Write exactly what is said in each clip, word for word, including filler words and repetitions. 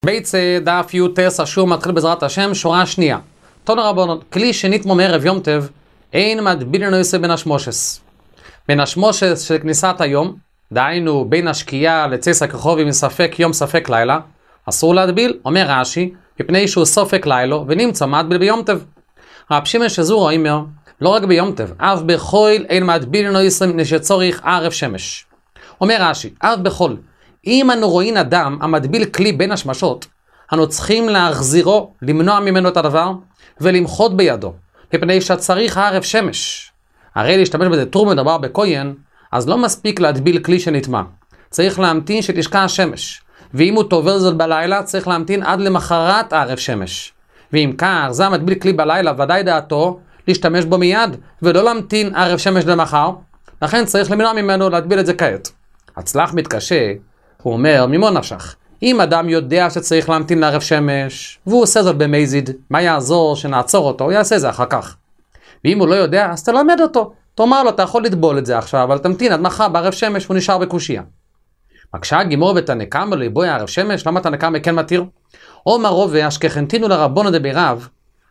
בית דף יוטס אשור מתחיל בעזרת השם, שורה שנייה. תנו רבונות, כלי שנתמו מערב יום טב, אין מדביל נעשה בין השמושס. בין השמושס של כניסת היום, דהיינו בין השקיעה לצס הכחובי מספק יום ספק לילה, אסור להדביל, אומר רש"י, מפני שהוא סופק לילו, ונמצא מדביל ביום טב. רב שמעון שזור אומר, לא רק ביום טב, אף בחול אין מדביל נעשה מפני שצורך ערב שמש. אומר רש"י, אף בחול. אם אנו רואים אדם המדביל כלי בין השמשות, אנו צריכים להחזירו, למנוע ממנו את הדבר, ולמחות בידו, מפני שצריך ערב שמש. הרי להשתמש בזה טור מדבר בכהן, אז לא מספיק להדביל כלי שנטמע. צריך להמתין שתשקע השמש. ואם הוא טובל זאת בלילה, צריך להמתין עד למחרת ערב שמש. ואם כך, זה המדביל כלי בלילה, ודאי דעתו, להשתמש בו מיד, ולא להמתין ערב שמש למחר. לכן צריך למנוע ממנו להדביל את זה כעת. הצלח מתקשה, הוא אומר, ממו נפשך, אם אדם יודע שצריך להמתין לערב שמש, והוא עושה זאת במזיד, מה יעזור שנעצור אותו? הוא יעשה זה אחר כך. ואם הוא לא יודע, אז תלמד אותו. תאמר לו, אתה יכול לטבול את זה עכשיו, אבל תמתין עד מחר בערב שמש, הוא נשאר בקושיה. מקשה הגימור ותנקמה ליבוי הערב שמש, למה תנקמה כן מתיר? אומר רובה, אשכחנתינו לרבונו דברב,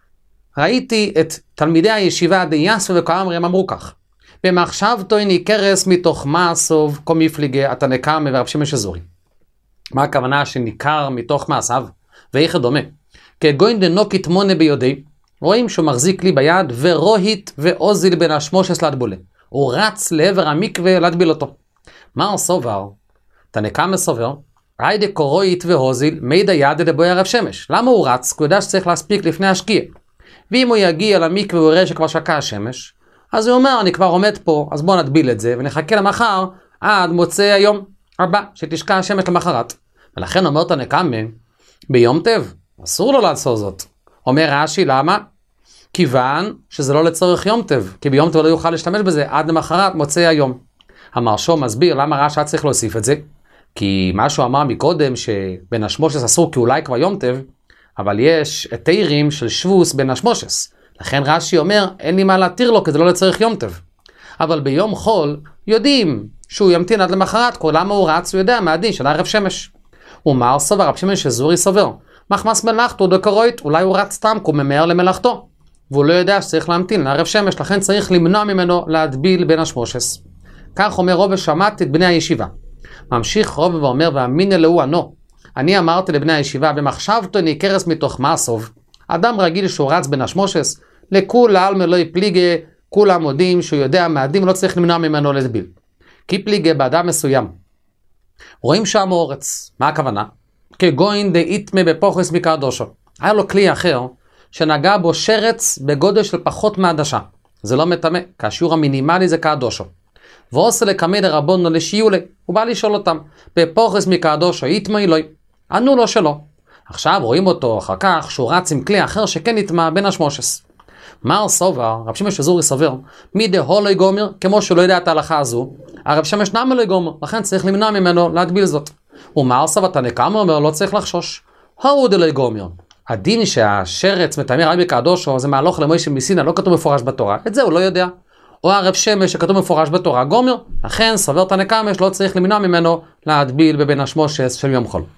ראיתי את תלמידי הישיבה דייסו וכאמרי, הם אמרו כך, במחשבתו ניכרס מתוך מעשוב כה מפליגה התנקמה ורב שמעון שזורי. מה הכוונה שניכר מתוך מעשיו? ואיך דומה? כגוין דנוקית מונה ביודי, רואים שהוא מחזיק לי ביד ורוהית ואוזיל בין השמושס להדבולה. הוא רץ לעבר המקווה להדביל אותו. מה הסובר? תנקמה סובר, ראי דקורוהית ואוזיל מידע יד לבוי ערב שמש. למה הוא רץ? כי הוא יודע שצריך להספיק לפני השקיעה. ואם הוא יגיע למקווה הוא יראה שכבר שקע השמש, אז הוא אומר, אני כבר עומד פה, אז בוא נדביל את זה, ונחכה למחר עד מוצא היום הבא, שתשקע השמש למחרת. ולכן אומר תנקמה, ביום טב, אסור לו לעשות זאת. אומר רש"י, למה? כיוון שזה לא לצורך יום טב, כי ביום טב לא יוכל להשתמש בזה עד למחרת מוצא היום. המרשו מסביר למה רש"י צריך להוסיף את זה, כי מה שהוא אמר מקודם, שבין השמושס אסור כי אולי כבר יום טב, אבל יש היתרים של שבוס בין השמושס. לכן רש"י אומר, אין לי מה להתיר לו, כי זה לא לצריך יום טב. אבל ביום חול, יודעים שהוא ימתין עד למחרת, כל למה הוא רץ, הוא יודע מה הדין של ערב שמש. ומר סובר, רב שמעון שזורי סובר, מחמס מלאכתו דקרוית, אולי הוא רץ סתם, כי הוא ממהר למלאכתו. והוא לא יודע שצריך להמתין לערב שמש, לכן צריך למנוע ממנו להדביל בין השמושס. כך אומר רובה, שמעתי את בני הישיבה. ממשיך רובה ואומר, ואמין אלוהו ענו. אני אמרתי לבני הישיבה, במחשבתו ניכרס מתוך מעשוב. אדם רגיל שהוא רץ בין השמושס, לכולה לא יפליגה, כולם מודים שהוא יודע מהדים, לא צריך למנוע ממנו להדביל. כי פליגה באדם מסוים. רואים שם אורץ. מה הכוונה? כגוין דאיתמה בפוחס מקדושו. היה לו כלי אחר, שנגע בו שרץ בגודל של פחות מעדשה. זה לא מטמא, כי השיעור המינימלי זה קדושו. ועושה לקמא דרבנו לשיעולה. הוא בא לשאול אותם, בפוחס מקדושו, איתמה אלוהי. ענו לו שלא. עכשיו רואים אותו אחר כך, שהוא רץ עם כלי אחר שכן נטמע בין השמושס. מר סובר, רב שמעון שזורי סובר, מי דהו לא יגומר, כמו שהוא לא יודע את ההלכה הזו, הרב שמש נמה לא יגומר, לכן צריך למנוע ממנו להדביל זאת. ומר סובר תנקמה אומר, לא צריך לחשוש. הו דלא יגומר. הדין שהשרץ מטמא רק בקדושו, זה מהלוך למוישה מסיני, לא כתוב מפורש בתורה, את זה הוא לא יודע. או הרב שמש שכתוב מפורש בתורה, גומר, לכן סובר תנקמה שלא צריך למנוע ממנו להדביל בבין השמושס של יום חול.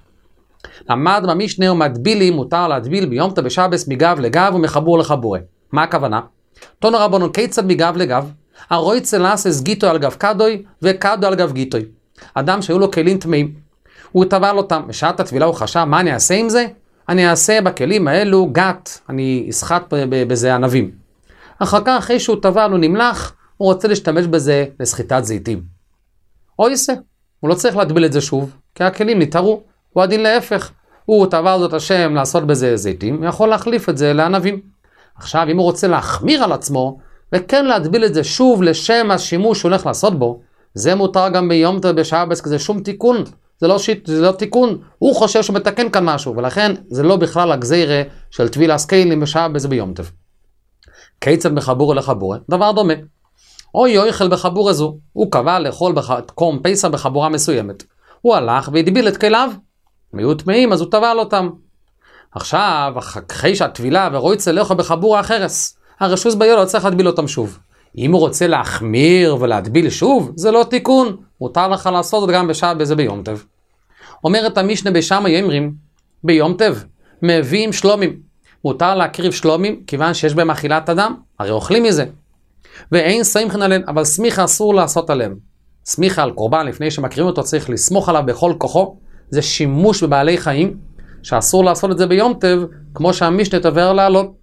למד במשנה ומדבילים מותר להדביל ביום ט"ו בשבס מגב לגב ומחבור לחבורה. מה הכוונה? תנו רבנו כיצד מגב לגב? הרוי צלס גיטוי על גב קדוי וקדוי על גב גיטוי. אדם שהיו לו כלים טמאים. הוא טבל אותם. בשעת התבילה הוא חשב, מה אני אעשה עם זה? אני אעשה בכלים האלו גת. אני אסחט בזה ענבים. אחר כך, אחרי שהוא טבל, הוא נמלח, הוא רוצה להשתמש בזה לסחיטת זיתים. או יעשה. הוא לא צריך להדביל את זה שוב, כי הכלים נתארו. הוא הדין להפך. הוא טבל זאת השם לעשות בזה זיתים, הוא יכול להחליף את זה לענבים. עכשיו, אם הוא רוצה להחמיר על עצמו, וכן להדביל את זה שוב לשם השימוש שהוא הולך לעשות בו, זה מותר גם ביום ט"ו בשבס, כי זה שום תיקון, זה לא, שיט, זה לא תיקון, הוא חושב שהוא מתקן כאן משהו, ולכן זה לא בכלל הגזירה של טבילה סקיילים בשבס ביום ט"ו. כיצד מחבור לחבורה? דבר דומה. או יויכל בחבור הזו, הוא קבע לאכול קום פסח בחבורה מסוימת. הוא הלך והדביל את כליו, הם היו טמאים, אז הוא טבל אותם. עכשיו, אחרי שהטבילה ורואי צלחה בחבור האחרס, הרשוס ביום לא צריך להדביל אותם שוב. אם הוא רוצה להחמיר ולהדביל שוב, זה לא תיקון. מותר לך לעשות את גם בשעה בזה ביום טוב. אומרת המשנה בשמה יאמרים, ביום טב, מביאים שלומים. מותר להקריב שלומים, כיוון שיש בהם אכילת אדם, הרי אוכלים מזה. ואין סמיכין עליהם, אבל סמיכה אסור לעשות עליהם. סמיכה על קורבן, לפני שמקריבים אותו, צריך לסמוך עליו בכל כוחו. זה שימוש בבעלי חיים, שאסור לעשות את זה ביום טב, כמו שהמשנה תבהר לעלות.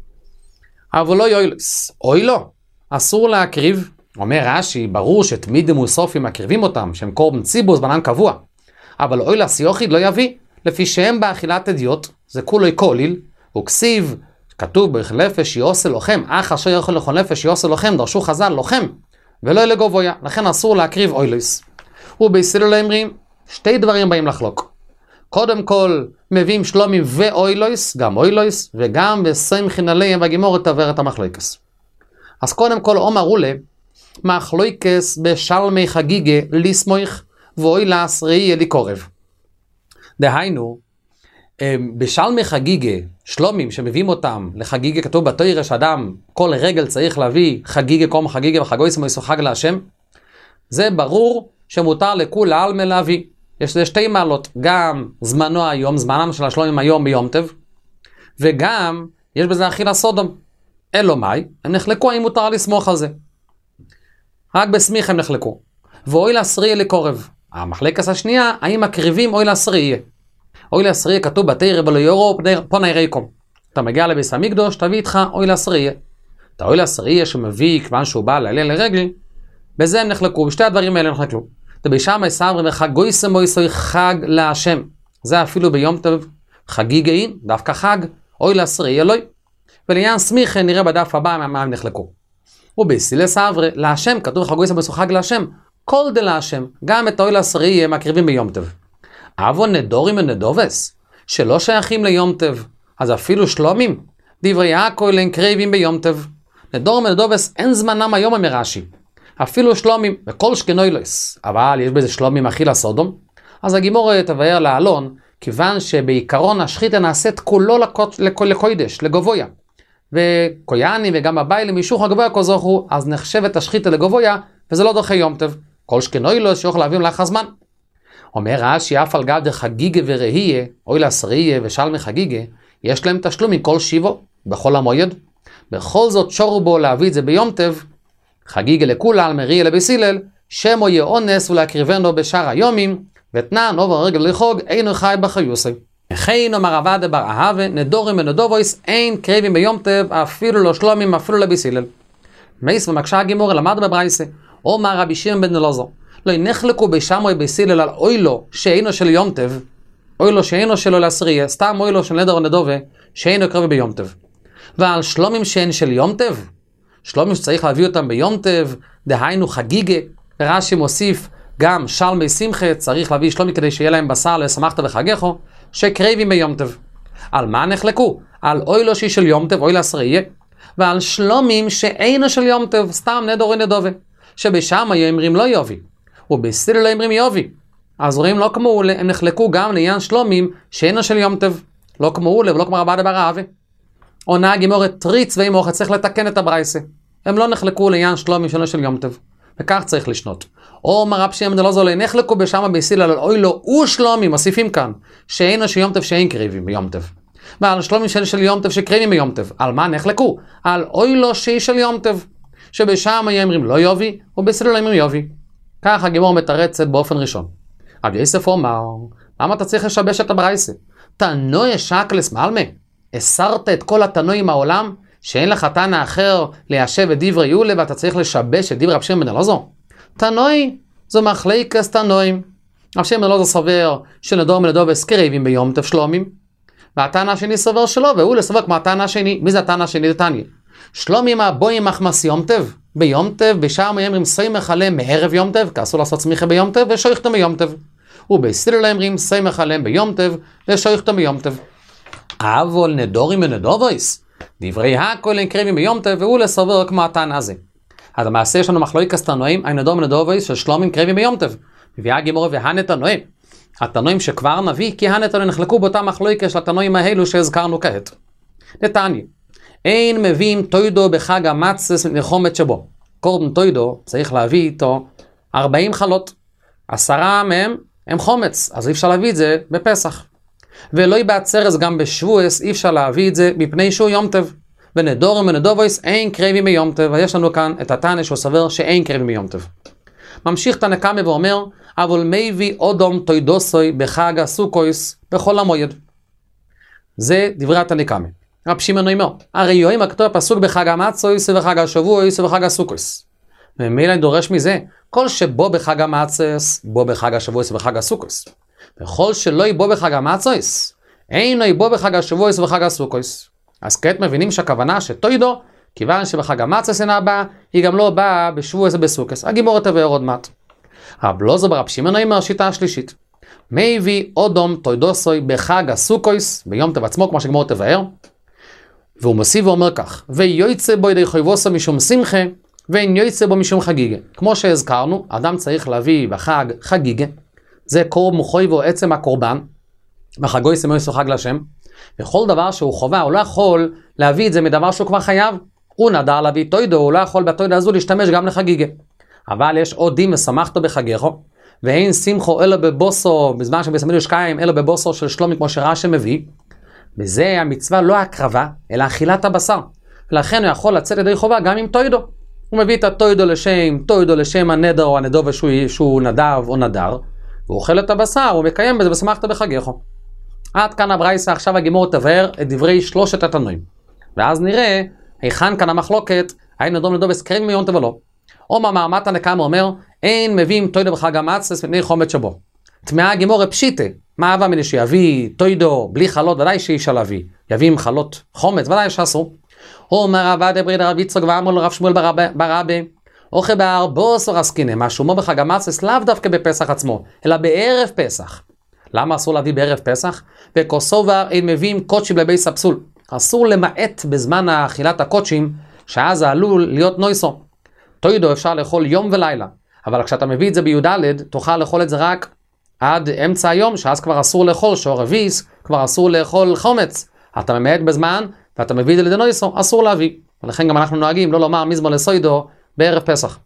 אבל לא יוילס, אוי לא, אסור להקריב. אומר רש"י, ברור שתמידים וסופים מקריבים אותם, שהם קורבן ציבור, זמנם קבוע. אבל אוי לסיוחיד לא יביא, לפי שהם באכילת אדיוט, זה כולו כוליל, וכסיב, כתוב בכלפש יעשה לוחם, אך אשר יכול לכל נפש יעשה לוחם, דרשו חז"ל לוחם, ולא אלה גבויה, לכן אסור להקריב אוילוס. ובישראל אומרים, שתי דברים באים לחלוק. קודם כל, מביאים שלומים ואוילוס, גם אוילוס, וגם בסמכין עליהם והגימורת תבהר את המחלוקס. אז קודם כל, אומר אולה, מחלוקס בשלמי חגיגה לסמוך, ואוילס ראי לקורב. דהיינו, בשלמי חגיגה, שלומים שמביאים אותם לחגיגה, כתוב בתורה שאדם כל רגל צריך להביא חגיגה, קום חגיגה וחגויס מויסו חג להשם, זה ברור שמותר לכול העלמא להביא. יש לזה שתי מעלות, גם זמנו היום, זמנם של השלומים היום ביום טב, וגם יש בזה אכילה סודום. אלו מאי, הם נחלקו האם מותר לסמוך על זה. רק בסמיך הם נחלקו. ואוי לעשרי לקורב. המחלקת השנייה, האם מקריבים אוי לעשרי. אוי לעשרי כתוב בתורה בלא יורו פוני ריקום. אתה מגיע לביס המקדוש, תביא איתך אוי לעשרי. את האוי לעשרי שמביא כיוון שהוא בא לעלה לרגל, בזה הם נחלקו, בשתי הדברים האלה נחלקו. ובשם סברי וחגויסם מויסוי חג להשם. זה אפילו ביום טוב חגיגאין, דווקא חג, אוי לעשרי אלוי. ולעניין סמיכה נראה בדף הבא מה הם נחלקו. ובסילה סברי, להשם, כתוב חגויסם מויסוי חג להשם, כל דה להשם, גם את אוי לעשרי הם מקריבים ביום טוב. אבו נדורים ונדובס, שלא שייכים ליום טוב, אז אפילו שלומים, דברי הכל הם קריבים ביום טוב. נדורים ונדובס אין זמנם היום המרש"י. אפילו שלומים, וכל שכנוילוס, אבל יש בזה שלומים אכילה סודום, אז הגימור תבהר לאלון, כיוון שבעיקרון השחיתה נעשית כולו לקוידש, לגבויה, וקויאני וגם הביילים מישוך הגבויה כזוכו, אז נחשבת השחיתה לגבויה, וזה לא דוחה יום טוב. כל שכנוילוס שיוכל להביא לאחר זמן. אומר רש"י, אף על גב דחגיגה ורהייה, אוי לעשרייה ושלמי חגיגה, יש להם תשלום מכל שיבו, בכל המועד. בכל זאת שורו בו להביא את זה ביום טוב, חגיגה לכולה על מריה לבסילל, שמו יהיה אונס ולהקריבנו בשאר היומים, ותנן עובר רגל לחוג, אינו חי בחיוסי. וכן אומר עבד בר אהבה, נדורים ונדובויס, אין קריבים ביום טוב, אפילו לא שלומים, אפילו לבסילל. מייס ומקשה הגימור למד בברייסה, אומר רבי שמעון בן אלעזר, לא נחלקו בשמוי בסילל על אוילו שאינו של יום טוב, אוילו שאינו שלו לעשרייה, סתם אוילו של נדר ונדובה, שאינו קריבי ביום טוב. ועל שלומים שאין של יום טוב, שלומים שצריך להביא אותם ביום טוב, דהיינו חגיגה, רש"י מוסיף גם שלמי שמחה, צריך להביא שלומי כדי שיהיה להם בשר לשמחת וחגךו, שקריבים ביום טוב. על מה נחלקו? על אוילו שהיא של יום טוב, אוילו עשרייה, ועל שלומים שאינו של יום טוב, סתם נדר ונדובה, שבשם היאמרים לא יובי, ובסילל היאמרים יובי. אז רואים לא כמו אולה, הם נחלקו גם לעניין שלומים שאינו של יום טוב, לא כמו אולה ולא כמו רבא דבר אהבה. עונה הגימורת טריץ ואימוך, צריך לתקן את הברייסה. הם לא נחלקו לעניין שלומים שאינו של יום טוב, וכך צריך לשנות. או אומר רבי שמעון בן אלעזר, נחלקו בשם בסילל על אוילו ושלומים, מוסיפים כאן, שאינו של יום טוב שאין קריבים ביום טוב. ועל שלומים של, של יום טוב שקריבים ביום טוב. על מה נחלקו? על אוילו שהיא של יום טוב, שבשם היאמרים לא יובי, ובסילל היאמרים יובי. כך הגימור מתרצת באופן ראשון. רבי יוסף אומר, למה אתה צריך לשבש את הברייסה? תנוי שקלס מעלמה. הסרת את כל התנועים מהעולם, שאין לך תנא אחר ליישב את דברי יולה, ואתה צריך לשבש את דברי רבי שמעון בן אלעזר. תנוי, זו מחלקת תנועים. רבי שמעון בן אלעזר סובר שנדור מנדובס קריבים ביום טוב שלומים, והתנא השני סובר שלו, והוא לסובר כמו התנא השני. מי זה התנא השני? דתניא. שלומים הבואים מחמס יום טוב, ביום טוב, בשער היאמרים סמך עליהם מערב יום טוב, כי אסור לעשות סמיכה ביום טוב, ושויכתם ביום טוב. ובסילל היאמרים סמך עליהם ביום טוב, ושויכתם ביום טוב. אבל נדורים ונדובויס, דברי הכל הם קריבים ביום טוב, והוא לסובר כמו התנא הזה. אז המעשה יש לנו מחלוקת תנועים, הנדורים ונדובויס של שלומים קריבים ביום טוב. מביאה הגימורה והנתנועים. התנועים שכבר נביא, כי הנתנועים נחלקו באותה מחלוקת של התנועים האלו שהזכרנו כעת. נתניה. אין מביאים תוידו בחג המצס נחומת שבו. קורבן תוידו צריך להביא איתו ארבעים חלות. עשרה מהם הם חומץ, אז אי אפשר להביא את זה בפסח. ולא בעצרס גם בשבועס, אי אפשר להביא את זה מפני שהוא יום טב. ונדורם ונדובויס אין קרבים מיום טב. ויש לנו כאן את התנא שהוא סובר שאין קרבים מיום טב. ממשיך תנא קמא ואומר, אבל מביא אודום תוידוסוי בחג הסוכויס בכל המועד. זה דברי התנא קמא. רב שמעון אומר, הרי יום הכתוב הפסוק בחג המצויס ובחג השבועס ובחג הסוכויס. ומילא דורש מזה, כל שבו בחג המצויס, בו בחג השבועס ובחג הסוכויס. וכל שלא יבוא בחג המצויס, אינו יבוא בחג השבועס ובחג הסוכויס. אז כעת מבינים שהכוונה שתוידו, כיוון שבחג המצויס אינה באה, היא גם לא באה בשבועס ובסוכויס. הגימור תבאר עוד מעט. רב לוזו ברב שמעון אומר השיטה השלישית. מביא אודום תוידוסוי בחג הסוכויס, ביום טב עצמו, כמו שגימור תבאר. והוא מוסיף ואומר כך, ויוצא בו ידי חויבוסו משום שמחה, ואין יוצא בו משום חגיגה. כמו שהזכרנו, אדם צריך להביא בחג חגיגה. זה קורב מוחוי והוא עצם הקורבן. בחגו יסמויס חג לשם. וכל דבר שהוא חובה, הוא לא יכול להביא את זה מדבר שהוא כבר חייב. הוא נדר להביא תוידו, הוא לא יכול בתוידה הזו להשתמש גם לחגיגה. אבל יש עוד דין ושמחתו בחגיכו, ואין שמחו אלא בבוסו, בזמן שבסמידו שקיים, אלא בבוסו של שלומי, כמו שרש"י מביא. וזה המצווה לא הקרבה, אלא אכילת הבשר. ולכן הוא יכול לצאת ידי חובה גם עם תוידו. הוא מביא את התוידו לשם, תוידו לשם הנדר או הנדוב שהוא, שהוא נדב או נדר, והוא אוכל את הבשר, הוא מקיים בזה ושמחת בחגיכו. עד כאן הברייסה, עכשיו הגימור תבאר את דברי שלושת התנועים. ואז נראה, היכן כאן המחלוקת, האין נדום נדוב הסקרים מיום טב או לא. או מאמר תנא קמא אומר, אין מביאים תוידו בחג המצויס מפני חומץ שבו. טמאה הגימור פשיטה, מה אבא מני שיביא תוידו בלי חלות, ודאי שאישה להביא. יביא עם חלות חומץ, ודאי שאסור. הוא אומר רבא דברי דרב יצחק ואמר לו רב שמואל ברבי, אוכל בארבעשר עסקינן, משהו כמו בחג המצויס, לאו דווקא בפסח עצמו, אלא בערב פסח. למה אסור להביא בערב פסח? וכוסובר אין מביאים קודשים לביס הפסול. אסור למעט בזמן האכילת הקודשים, שאז עלול להיות נויסו. תוידו אפשר לאכול יום ולילה, אבל כשאתה מביא את זה בי"ד, תוכל לאכול את זה רק עד אמצע היום, שאז כבר אסור לאכול שור רביס, כבר אסור לאכול חומץ. אתה ממעט בזמן, ואתה מביא את זה לידי נויסו, אסור להביא. ולכן גם אנחנו נוהגים לא לומר מזמור לסוידו בערב פסח.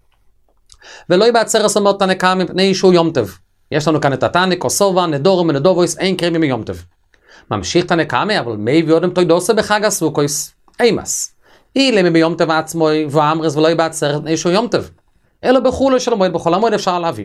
ולא יבעצרס אומר תנא קמא מפני שהוא יום טב. יש לנו כאן את התנא, כוסובה, נדורם ונדובויס, אין קרבים מיום טב. ממשיך תנא קמא, אבל מביא אודם תוידוסה בחג הסוכויס. אימס. אילם ביום טב עצמוי, ואמרס ולא יבעצרס מפני שהוא יום טב. אלא בחולו של המועד, בכל המועד אפשר להביא.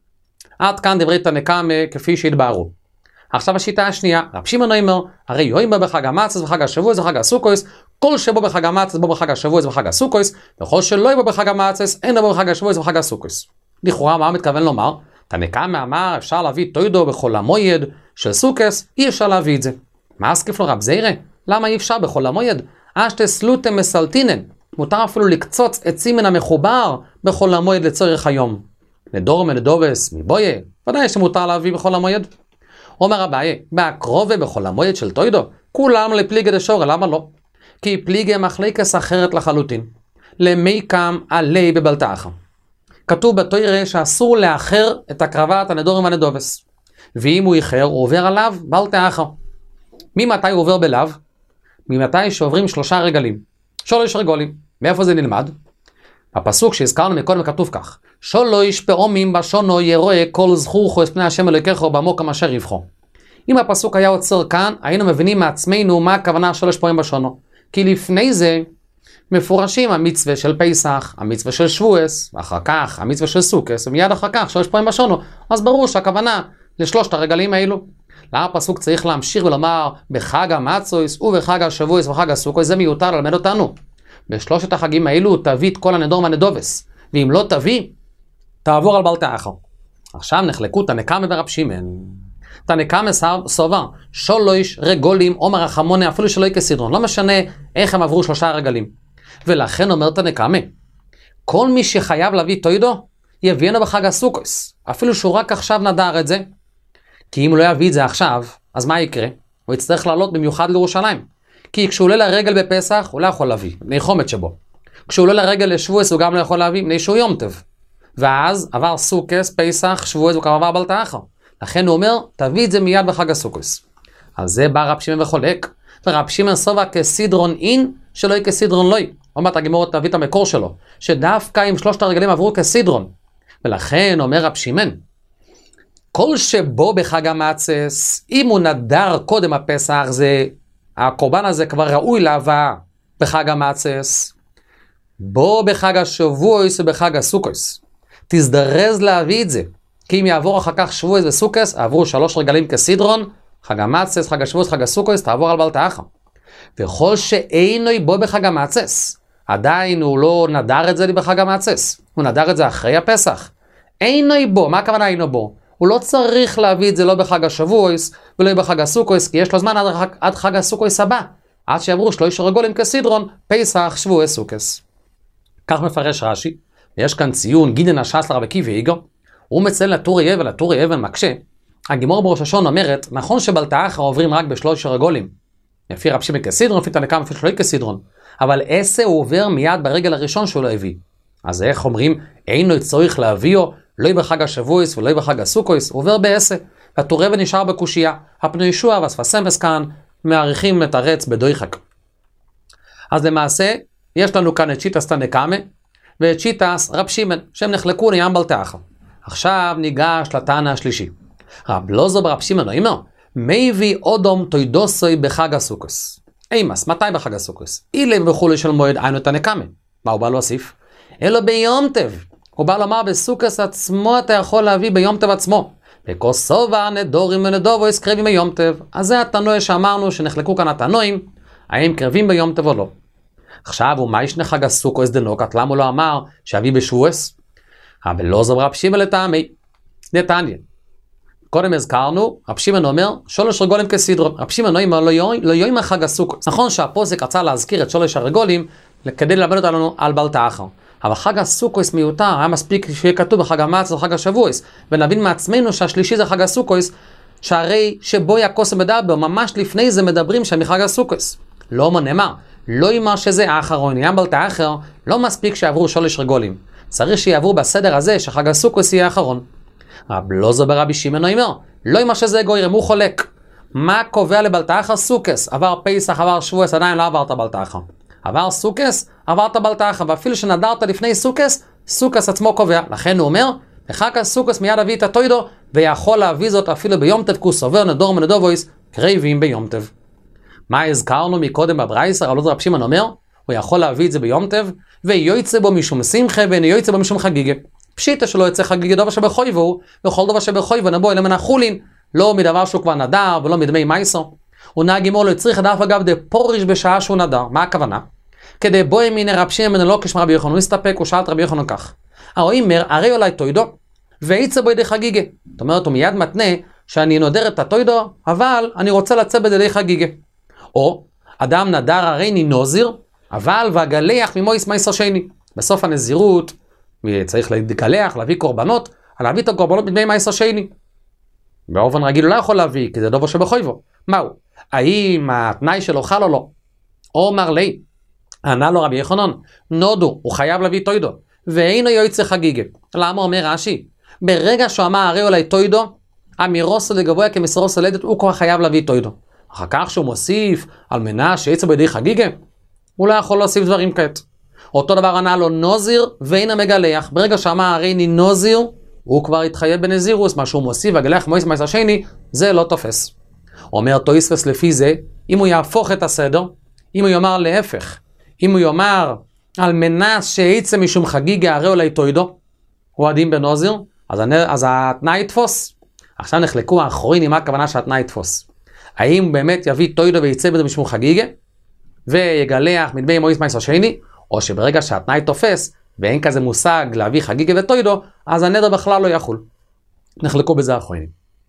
עד כאן דברי תנא קמא כפי שהתבהרו. עכשיו השיטה השנייה, רב שמעון אומר, הרי יום בחג המצויס וחג השבועס וחג הסוכויס, כל שבו בחג המצויס בו בחג השבועס וחג הסוכויס, וכל שלא יבוא בחג המצויס אין בו בחג השבועס וחג הסוכויס. לכאורה מה מתכוון לומר? תנא קמא אמר אפשר להביא תוידו בכל המועד של סוכס, אי אפשר להביא את זה. מה אסקיף לו רב זיירא? למה אי אפשר בכל המועד? אשתא סלוטה מסלטינן, מותר אפילו לקצוץ עצים מן המחובר בכל המועד לצורך היום. נדור מנדובס מבויה, ודאי שמותר להביא בכל המועד. אומר אביי, בהקרובה בכל המועד של תוידו, כולם לפליגי דשורא, למה לא? כי פליגי מחלקס אחרת לחלוטין. למי קם עלי בבלתאחה. כתוב בתוירה שאסור לאחר את הקרבת הנדורים והנדובס. ואם הוא איחר, הוא עובר עליו בלתאחה. ממתי הוא עובר בלאו? ממתי שעוברים שלושה רגלים. שלוש רגולים. מאיפה זה נלמד? הפסוק שהזכרנו מקודם כתוב כך, שלוש פעמים בשונו ירואה כל זכורכו את פני השם אלוקיכו במקום אשר יבחו. אם הפסוק היה עוצר כאן, היינו מבינים מעצמנו מה הכוונה שלוש פעמים בשונו. כי לפני זה מפורשים המצווה של פסח, המצווה של שבועס, ואחר כך המצווה של סוכס, ומיד אחר כך שלוש פעמים בשונו. אז ברור שהכוונה לשלושת הרגלים האלו. למה הפסוק צריך להמשיך ולומר בחג המצויס ובחג השבועס ובחג הסוכות? זה מיותר ללמד אותנו. בשלושת החגים האלו תביא את כל הנדור והנדובס, ואם לא תביא, תעבור על בלתאחה. עכשיו נחלקו תנא קמא ורב שמעון. תנא קמא סובר שלוש רגולים או מרחמונה אפילו שלא כסדרון, לא משנה איך הם עברו שלושה רגלים. ולכן אומר תנא קמא, כל מי שחייב להביא תוידו, יביאנו בחג הסוכות, אפילו שהוא רק עכשיו נדר את זה. כי אם הוא לא יביא את זה עכשיו, אז מה יקרה? הוא יצטרך לעלות במיוחד לירושלים. כי כשהוא עולה לרגל בפסח, הוא לא יכול להביא, בני חומץ שבו. כשהוא עולה לרגל לשבועס, הוא גם לא יכול להביא, בני שהוא יום טב. ואז עבר סוכס, פסח, שבועס, הוא כבר עבר בלתאחה. לכן הוא אומר, תביא את זה מיד בחג הסוכס. על זה בא רב שמעון וחולק. ורב שמעון סובר כסדרון אין, שלא יהיה כסדרון לוי. אומרת הגמרא תביא את המקור שלו, שדווקא אם שלושת הרגלים עברו כסדרון. ולכן אומר רב שמעון, כל שבו בחג המצס, אם הוא נדר קודם הפסח, זה, הקורבן הזה כבר ראוי להבאה בחג המצס. בו בחג השבועס ובחג הסוכוס. תזדרז להביא את זה. כי אם יעבור אחר כך שבועס וסוכוס, עברו שלוש רגלים כסדרון, חג המצס, חג השבועס, חג הסוכוס, תעבור על בל תאכל. וכל שאינו בו בחג המצס, עדיין הוא לא נדר את זה בחג המצס, הוא נדר את זה אחרי הפסח. אינו בו, מה הכוונה אינו בו? הוא לא צריך להביא את זה לא בחג השבועס ולא בחג הסוכוס, כי יש לו זמן עד, עד חג הסוכוס הבא, עד שיעברו שלוש רגלים כסדרון, פסח, שבועס, סוכוס. כך מפרש רש"י, ויש כאן ציון גידין הש"ס לרבי עקיבא איגר, הוא מציין לטורי אבן, לטורי אבן מקשה, הגימור בראש השון אומרת, נכון שבל תאכל עוברים רק בשלוש רגלים, לפי רב שמעון כסדרון, לפי תנא קמא, לפי שלוש כסדרון, אבל עשה הוא עובר מיד ברגל הראשון שהוא לא הביא. אז איך אומרים, אינו צריך להביאו, לא בחג השבועס ולא בחג הסוכוס, הוא עובר בעשה, והטורי אבן נשאר בקושייה, הפנו ישוע והספסמס כאן, מעריכים את הרץ בדויחק. אז למעשה, יש לנו כאן את שיטס תנא קמא, ואת שיטס רב שמעון, שהם נחלקו לעניין בל תאכל. עכשיו ניגש לטענה השלישי. רב לוזו ברב שמעון אומר, מייבי אודום תוידוסוי בחג הסוכוס. אימס, מתי בחג הסוכוס? אילה בחולי של מועד עינו תנא קמא. מה הוא בא להוסיף? אלו ביום טב. הוא בא לומר בסוכוס עצמו אתה יכול להביא ביום טב עצמו. וכוסובה נדורים ונדובויס קרבים ביום טב. אז זה התנועה שאמרנו שנחלקו כאן התנועים, האם קרבים ביום טב או לא. עכשיו הוא מה ישנה חג הסוכוס דנוקת? למה הוא לא אמר שאביא בשבועס? אבל לא זו רב שמעון לטעמי. נתניה. קודם הזכרנו, רב שמעון אומר, שלוש רגולים כסדרון. רב שמעון אומר, לא יום החג הסוכוס. נכון שהפוסק רצה להזכיר את שלוש הרגולים, כדי ללמד אותנו על בל תאכל. אבל חג הסוכוס מיותר, היה מספיק שיהיה כתוב בחג המצות או חג השבועס, ונבין מעצמנו שהשלישי זה חג הסוכוס, שהרי שבו יקוסם מדבר, ממש לפני זה מדברים שם מחג הסוכוס. לא נאמר, לא יאמר שזה האחרון, ים בל תאכל, לא מספיק שיעברו שלוש רגולים. צריך שיעברו בסדר הזה שחג הסוכוס יהיה האחרון. רב לוזו ברבי שמעון אומר, לא יאמר שזה גוירם, הוא חולק. מה קובע לבל תאכל? סוכוס. עבר פסח, עבר שבועס, עדיין לא עברת בל תאכל. עבר סוכוס, עברת בל תאכל, ואפילו שנדרת לפני סוכוס, סוכוס עצמו קובע. לכן הוא אומר, אחר כך סוכוס מיד הביא את התוידו, ויכול להביא זאת אפילו ביום טב, כוס עובר נדור מנדובויס, קרבים ביום טב. מה הזכרנו מקודם בברייסה? רב לוזו רבי שמעון אומר, הוא יכול להביא את זה ביום טב, ויוצא בו משום שמחה, ויוצא בו משום חגיגה. פשיטה שלא יצא חגיגה דבר שבחויבו, וכל דבר שבחויבו נבוא אלה מן החולין, לא מדבר שהוא כבר נדר, ולא מדמי מייסו. הוא נהג אימו לא צריך דף אגב דה פורש בשעה שהוא נדר. מה הכוונה? כדי בואי מיני רב שמעון לא כשם רבי יוחנן, הוא הסתפק, הוא שאל את רבי יוחנן כך. האומר, הרי אולי תוידו, ויצא בו ידי חגיגה. זאת אומרת, הוא מיד מתנה שאני נודר את התוידו, אבל אני רוצה לצא בידי חגיגה. או, אדם נדר הרי נינוזיר, אבל והגלח ממויס מייסר שני. בסוף הנזירות, צריך להתגלח, להביא קורבנות, להביא את הקורבנות מדמי מייסר שני. באופן רגיל הוא לא יכול להביא, כי זה דבר שבחויבו. מהו? האם התנאי שלו חל או לא? אומר לי, ענה לו רבי יוחנן, נודו, הוא חייב להביא תוידו, ואינו יוצא חגיגה. למה אומר רש"י? ברגע שהוא אמר הרי אולי תוידו, אמירוסו לגבוה כמסרוסו לדת, הוא כבר חייב להביא תוידו. אחר כך שהוא מוסיף על מנה שיצא בידי חגיגה, הוא לא יכול להוסיף דברים כעת. אותו דבר ענה לו נוזיר ואין המגלח. ברגע שאמר הרי אני נוזיר, הוא כבר התחייב בנזירוס, מה שהוא מוסיף והגלח מויס מייסר שני, זה לא תופס. אומר תויספס לפי זה, אם הוא יהפוך את הסדר, אם הוא יאמר להפך, אם הוא יאמר על מנה שיצא משום חגיגה הרי אולי תוידו, הוא עדים בנוזיר, אז, אז התנאי יתפוס. עכשיו נחלקו האחרונים, מה הכוונה שהתנאי יתפוס? האם באמת יביא תוידו ויצא בזה משום חגיגה, ויגלח מדמי מויס מייסר שני, או שברגע שהתנאי תופס, ואין כזה מושג להביא חגיגה ותוידו, אז הנדר בכלל לא יחול. נחלקו בזה האחרונים.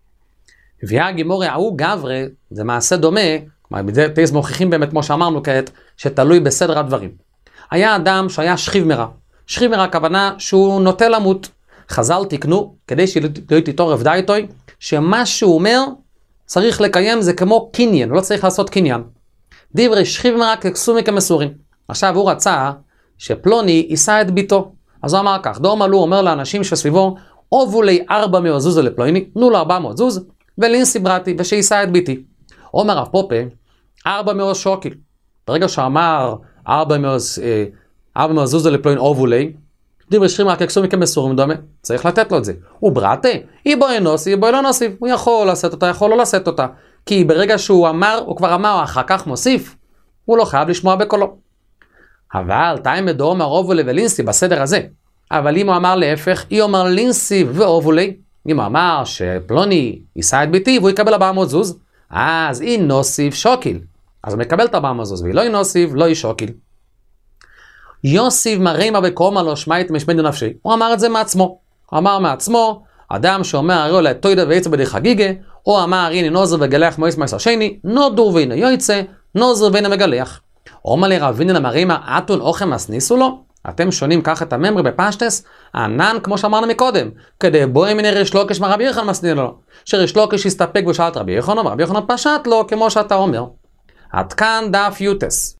והגימורי ההוא גברי, זה מעשה דומה, בזה תייס מוכיחים באמת, כמו שאמרנו כעת, שתלוי בסדר הדברים. היה אדם שהיה שכיב מרע. שכיב מרע הכוונה שהוא נוטה למות. חז"ל תקנו, כדי שלא תיתו רבדה איתו, שמה שהוא אומר, צריך לקיים זה כמו קניין, לא צריך לעשות קניין. דברי שכיב מרע כקסומי כמסורים. עכשיו הוא רצה שפלוני יישא את ביתו. אז הוא אמר כך, דור מלו אומר לאנשים שסביבו, אובו לי ארבע מאות זוז לפלוני, תנו לו ארבע מאות זוז, ולין סיברתי, ושיישא את ביתי. אומר רב פופה, ארבע מאות שוקיל. ברגע שאמר ארבע מאות זוז לפלוני אובו לי, דברי שכירים רק יקסו מכם מסורים דומה, צריך לתת לו את זה. הוא ברטה, היא בואי נוסיף, בואי לא נוסיף, הוא יכול לשאת אותה, יכול לא לשאת אותה. כי ברגע שהוא אמר, הוא כבר אמר, אחר כך מוסיף, הוא לא חייב לשמוע בקולו. אבל תאי מדור מהרובולי ולינסי בסדר הזה. אבל אם הוא אמר להפך, היא אומר לינסי ואובולי. אם הוא אמר שפלוני יישא את ביתי והוא יקבל ארבע מאות זוז, אז היא נוסיף שוקיל. אז הוא מקבל את ארבע מאות זוז, והיא לא נוסיף, לא היא שוקיל. יוסיף מרימה וקורמה לא שמע את משמד נפשי. הוא אמר את זה מעצמו. הוא אמר מעצמו, אדם שאומר הרי אולי תוידה ויצא בדי חגיגה, או אמר הנה נוזר וגלח מויס מייס השני, נודור והנה יויצא, נוזר והנה מגלח. אומר לי רבינה למרימה, אתון אוכם מסניסו לו? אתם שונים ככה את הממרי בפשטס, ענן כמו שאמרנו מקודם, כדי בואי מיני ריש לוקש מרבי יחן מסניס לו, שריש לוקש יסתפק בשאלת רבי יחן, ורבי יחן פשט לו כמו שאתה אומר. עד כאן דף יוטס.